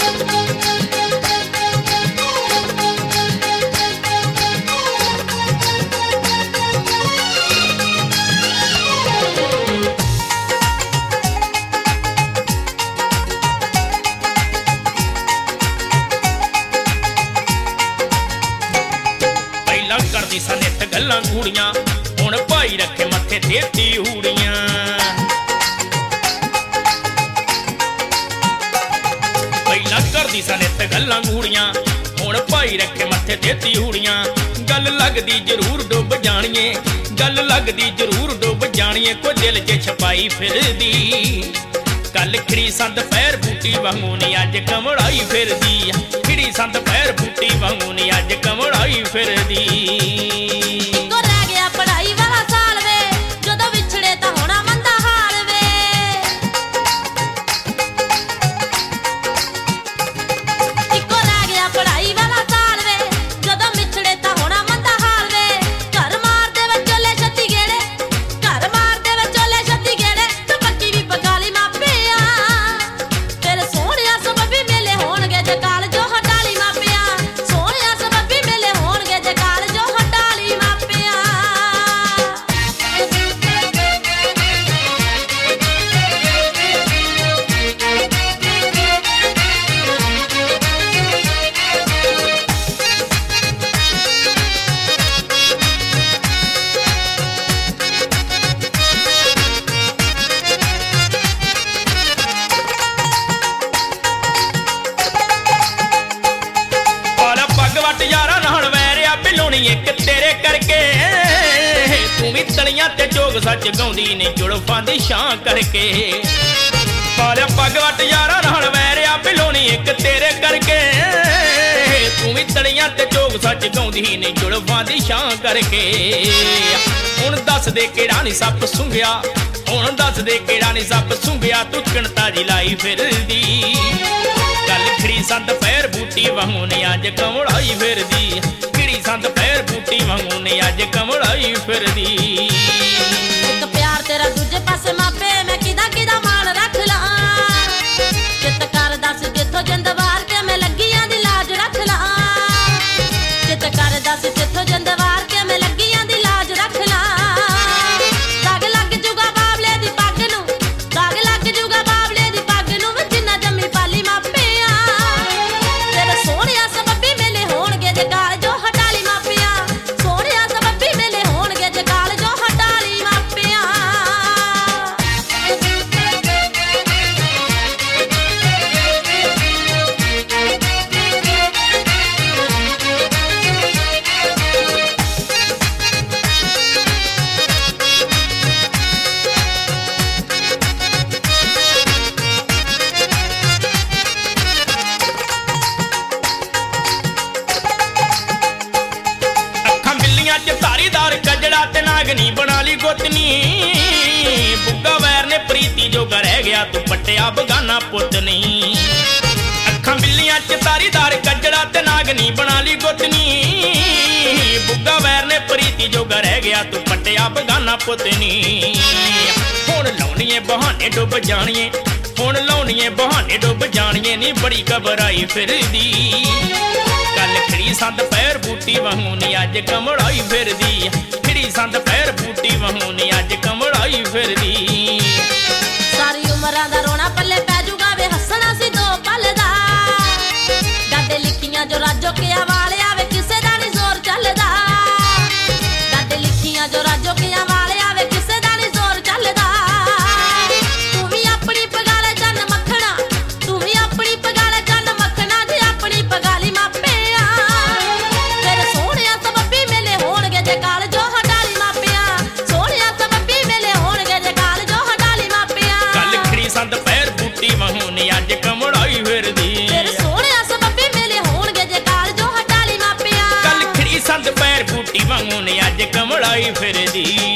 करदी सा नित गल्लां कूड़ियां हुण भाई रखे मत्थे देती हूड़ियां। पहला करदी सा नित गल्लां कूड़ियां हुण भाई रखे मत्थे देती हूड़ियां। गल लगदी जरूर डुब जाणिए, गल लगदी जरूर डुब जाणिए, कोई दिल च छपाई फिरदी। कल खिड़ी संद पैर बूटी वांगू नी अज कमड़ाई फिरदी। खिड़ी संद पैर बूटी वांगू नी अज कमड़ाई फिरदी। एक तेरे करके तू भी तलियां ते जोग सच गाउंदी नहीं जुड़फां दी शां करके। पालिया पग वट यारा नाल वैरिया बिलोनी एक तेरे करके तू भी तलियां ते जोग सच गाउंदी नहीं जुड़फां दी शां करके। हुण दस दे केड़ा नी सप सुंघिया, हुण दस दे केड़ा नी सप सुंघिया, तू कणता जी लाई फिरदी। कल खिड़ी संद पैर बूटी वांगू नी अज कमड़ाई फिरदी। संद पैर बूटी वांगू ने अज कमड़ाई फिरदी। एक प्यार तेरा दूजे पासे मापे मैं किदा किदा मान रख ला। चित कर दस जिथों जिंद वार के मैं लगियां दी लाज रख ला। चित कर दस जिथों जिंद वार के मैं लगियां दी लाज रख ला। दाग लग जूगा बाबले दी पग नू, दाग लग जूगा बाबले दी पग नू, जिन्ना जम्मी पाली मापिया। तेरे सोहणिया सबबी मेले होणगे जे काल जो नागनी बना ली गोतनी। बुग्गा वैर ने प्रीति जोगा रह गया, तू पट्टिया बगाना पुतनी। अखां बिल्लियां च तारीदार कजड़ा ते नागनी बना ली गोतनी। बुग्गा वैर ने प्रीति जोगा रह गया, तू पट्टिया बगाना पुतनी। हुण लाउणीए बहाने डुब जाणीए, हुण लाउणीए बहाने डुब जाणीए, नी बड़ी घबराई फिरदी। कल खिड़ी संद पैर बूटी वांगू नी अज कमड़ाई फिरदी। खिड़ी संद पैर बूटी वांगू नी अज कमड़ाई फिरदी। सारी उमरां दा रोना पल्ले पै जूगा वे, हसना सी दो पल दा। गाडे लिखियां जो राजो के वाले आवे, किसे दा नी जोर चलदा। गाडे लिखियां जो राजो के वाले आवे, किसे दा नी जोर चलदा। तू भी अपनी पगाले जन मखना, तू भी अपनी पगाले जन मखना, जी अपनी पगाली मापिया। तेरे सोहणिया सबबी मेले होणगे जे काल जो हटाली मापिया। सोहणिया सबबी मेले होणगे जे काल जो हटाली मापिया। कल खिड़ी संद पैर बूटी वांगू नी अज कमड़ाई फिरदी। तेरे सोहणिया सबबी मेले होणगे जे काल जो हटाली मापिया। कल खिड़ी संद पैर बूटी वांगू नी अज कमड़ाई फिरदी।